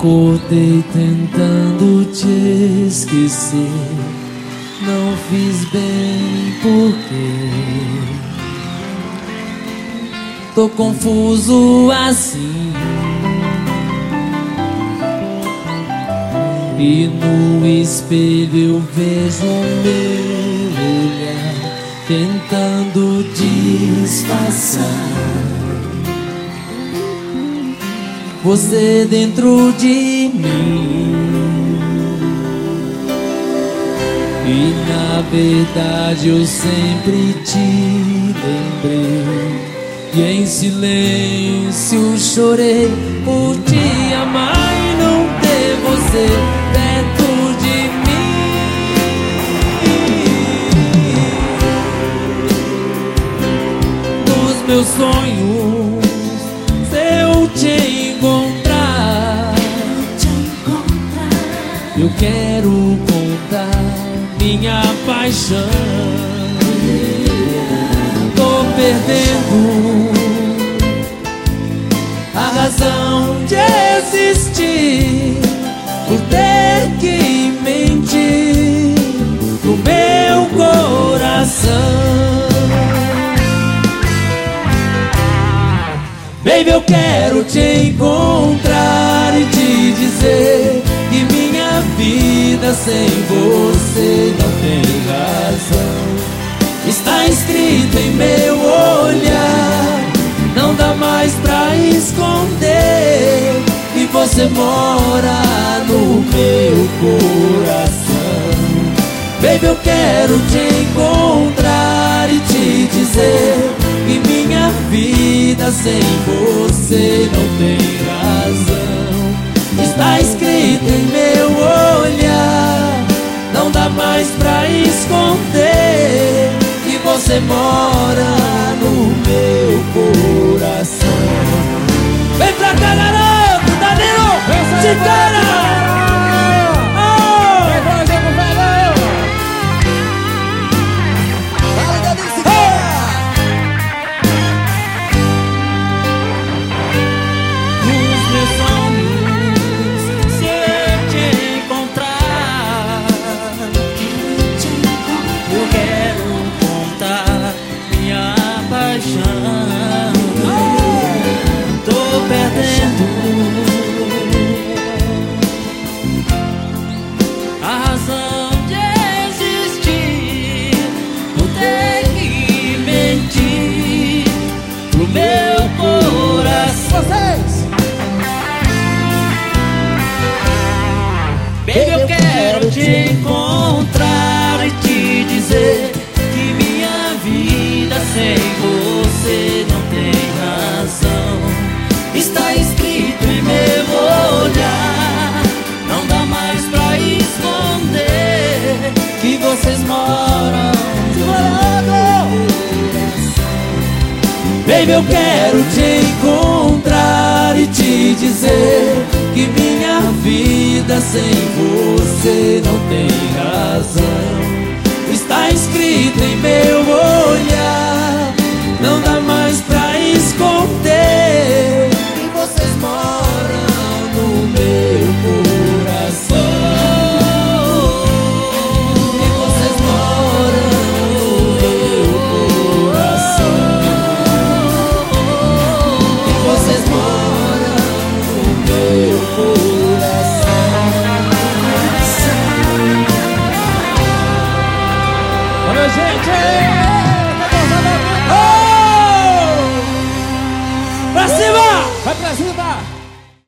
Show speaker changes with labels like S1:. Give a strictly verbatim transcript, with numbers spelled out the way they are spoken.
S1: Acordei tentando te esquecer, não fiz bem porque tô confuso assim. E no espelho eu vejo o meu olhar tentando disfarçar você dentro de mim. E na verdade eu sempre te lembrei, e em silêncio chorei por te amar e não ter você perto de mim. Nos meus sonhos, se eu te encontrar, eu quero contar minha paixão. Tô perdendo a razão de existir por ter que mentir pro meu coração. Baby, eu quero te encontrar e te dizer que minha vida sem você não tem razão. Está escrito em meu olhar, não dá mais pra esconder que você mora no meu coração. Baby, eu quero te encontrar e te dizer que minha vida sem você não tem razão. Está escrito em meu olhar, não dá mais pra esconder que você mora no meu coração. Vem pra cá, garoto, Danilo, de cara! Meu coração. Vocês. Baby, eu quero te encontrar e te dizer que minha vida sem você não tem razão. Está escrito em meu olhar, não dá mais pra esconder que vocês moram morando. Baby, eu quero te encontrar e te dizer que minha vida sem você não tem